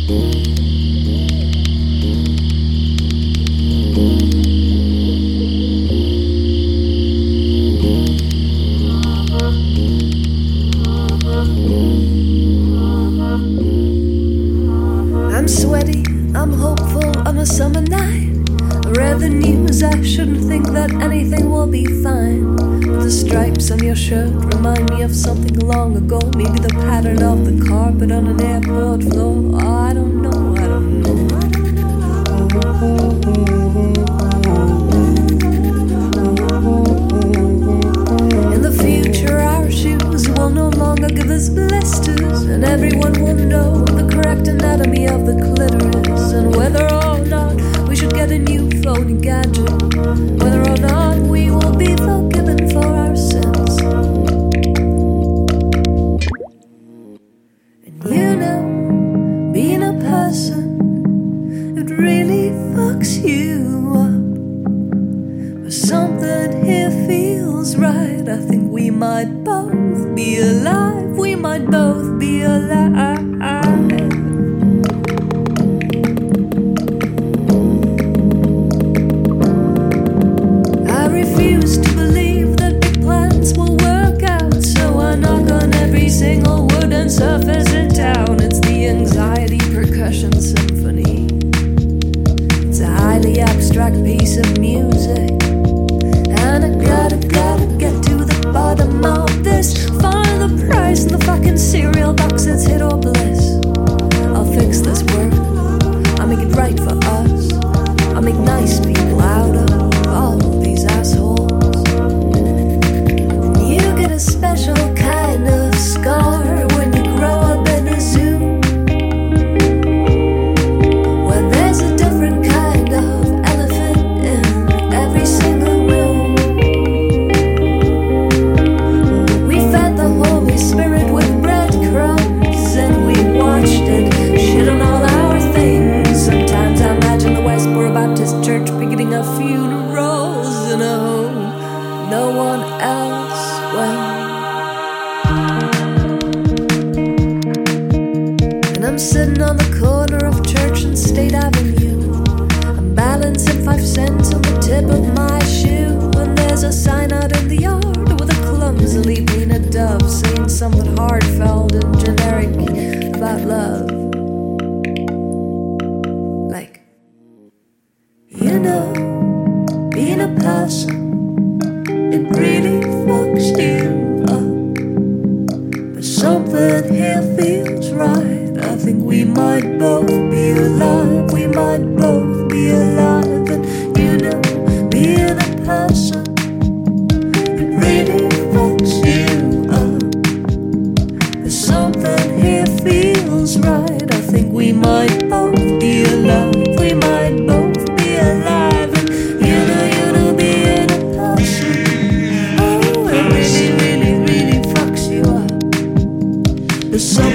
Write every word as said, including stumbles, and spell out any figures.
I'm sweaty, I'm hopeful on a summer night. I read the news, I shouldn't think that anything will be fine. The stripes on your shirt remind me of something long ago. Maybe the pattern of the carpet on an airport floor. Oh, I don't know, I don't know. In the future our shoes will no longer give us blisters, and everyone will know the correct anatomy of the clitoris, and whether or not we should get a new phony gadget, whether or not we will be forgiven for our sins. And you know, being a person, it really fucks you up. But something here feels right. I think we might both be alive. We might both be alive. I refuse to believe that big plans will work out, so I knock on every single wooden surface in town. It's the anxiety percussion symphony. It's a highly abstract piece of music, and I gotta, gotta get to the bottom of this. Find the price in the fucking cereal box, it's hit or bliss. I'll fix this world, I'll make it right for us. I'll make nice people out of all these assholes. You get a special kind of scar when you grow up in a zoo, where there's a different kind of elephant in every single room. We fed the Holy Spirit with breadcrumbs, and we watched it shit on all our things. Sometimes I imagine the Westboro Baptist Church picketing our funerals in a home no one else will. And I'm sitting on the corner of Church and State Avenue. I'm balancing five cents on the tip of my shoe, and there's a sign out in the yard with a clumsily painted dove saying something heartfelt and generic about love. Like, you know, being a person, it really fucks you up. But something here feels right. I think we might both be alive. We might both be alive. And you know, being a person, it really fucks you up. But something here feels right. I think we might both be alive. We might both be alive. And you know, you know, being a person, oh, it really, really, really fucks you up. But something